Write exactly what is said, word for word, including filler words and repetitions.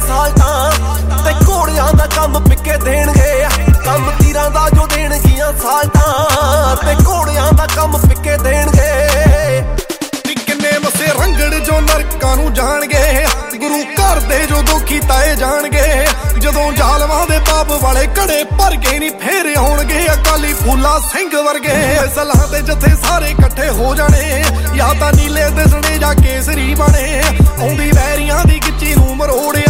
ਸਾਲਟਾਂ ਤੇ ਘੋੜਿਆਂ ਦਾ ਕੰਮ ਪਿੱਕੇ ਦੇਣਗੇ। ਕੰਮ ਤੀਰਾਂ ਦਾ ਜੋ ਦੇਣਗੀਆਂ ਸਾਲਟਾਂ ਤੇ ਘੋੜਿਆਂ ਦਾ ਕੰਮ ਪਿੱਕੇ ਦੇਣਗੇ। ਕਿੰਨੇ ਮਸੇ ਰੰਗੜ ਜੋ ਨਰਕਾਂ ਨੂੰ ਜਾਣਗੇ, ਗੁਰੂ ਘਰ ਦੇ ਜੋ ਦੁਖੀ ਤਾਏ ਜਾਣਗੇ। ਜਦੋਂ ਜ਼ਾਲਮਾਂ ਦੇ ਪਾਪ ਵਾਲੇ ਘੜੇ ਭਰ ਕੇ ਨਹੀਂ ਫੇਰ ਆਉਣਗੇ ਅਕਾਲੀ ਫੂਲਾ ਸਿੰਘ ਵਰਗੇ। ਸਲਾਹ ਦੇ ਜੱਥੇ ਸਾਰੇ ਇਕੱਠੇ ਹੋ ਜਾਣੇ, ਜਾਂ ਤਾਂ ਨੀਲੇ ਦਿਸਣੇ ਜਾਂ ਕੇਸਰੀ ਬਣੇ। ਆਉਂਦੀ ਵੈਰੀਆਂ ਦੀ ਗਿੱਚੀ ਨੂੰ ਮਰੋੜਿਆ